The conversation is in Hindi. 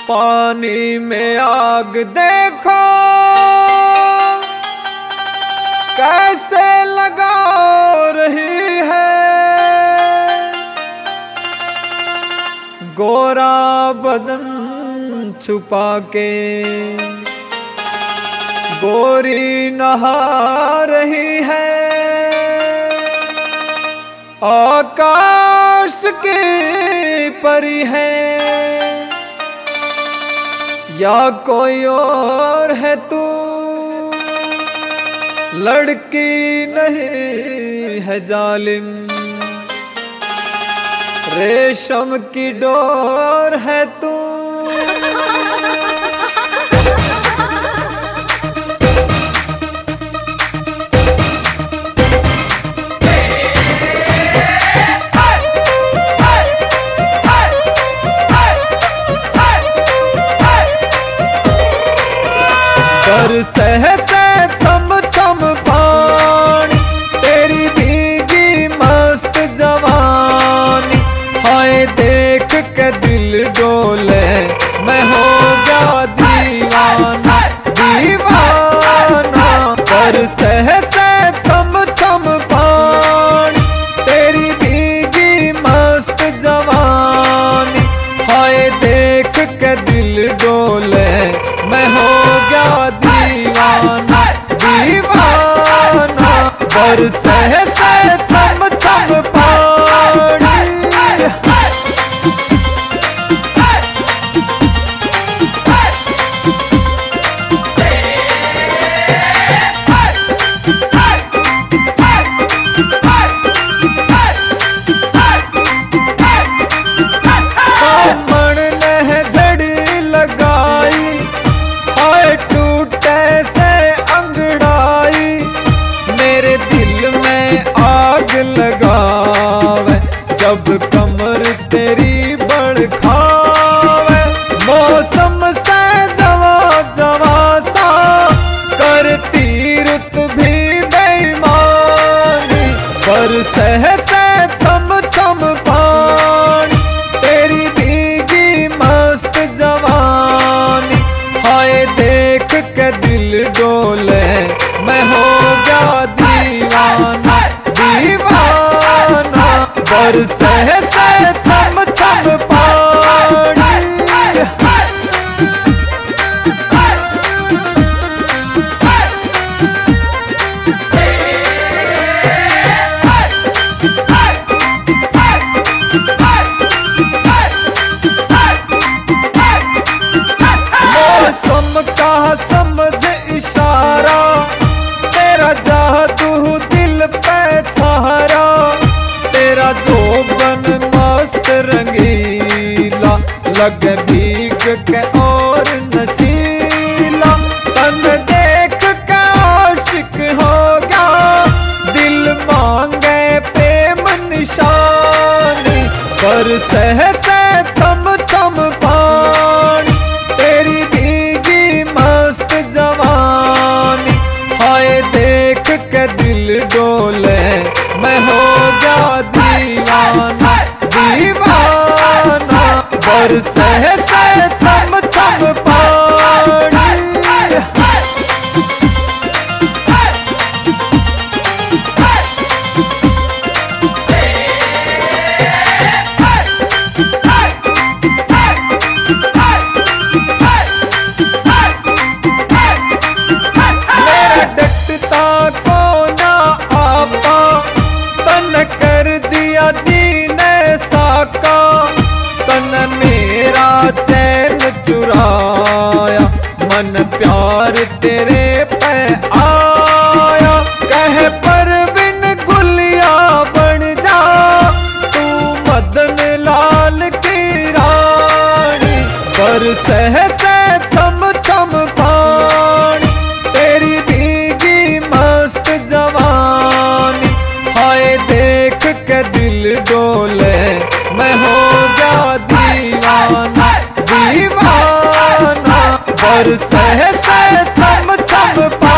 पानी में आग देखो कैसे लगा रही है, गोरा बदन छुपा के गोरी नहा रही है। आकाश की परी है या कोई और है तू, लड़की नहीं है जालिम, रेशम की डोर है तू। सहते थम थम पानी तेरी भीगी मस्त जवानी, हाय देख के दिल डोले मैं हो गया दीवाना दीवाना। पर सहते थम थम पानी तेरी भीगी मस्त जवानी, हाय देख के दिल डोले मैं हो गया दीवाना दीवाना। बरसे से थम थम पानी, मन ने घड़ी लगाई, हाय टूटे से अंगड़ाई, मेरे दिल में आग लगावे जब कमर तेरी बड़खावे। मौसम से जवा जवा सा करती रुत भी बेईमानी, पर सहते थम थम पानी तेरी भीगी मस्त जवानी, हाय देख के दिल डोले मैं हो गया दीवाना दीवाना। बरसे से थम थम पानी, मौसम का समझ इशारा, तेरा जादू दिल पे सहारा, तेरा जोबन मस्त रंगीला लगे भीग के और नशीला। तन देख के आशिक हो गया, दिल मांगे प्रेम निशानी, पर सहते थम थम पानी तेरी भीगी मस्त जवानी, हाय देख के दिल डोले मैं हो गया दीवाना दीवाना। बरसे से थम थम पानी, को ना आपा तन कर दिया जीने साका, तन मेरा चैन चुराया मन प्यार तेरे पे आया। कह पर बिन गुलिया बन जा तू मदन लाल की रानी, पर सहते थम थम पानी तेरी भीगी मस्त जवानी, हाय देख के दिल डोले मैं हो गया दीवाना दीवाना। बरसे से थम थम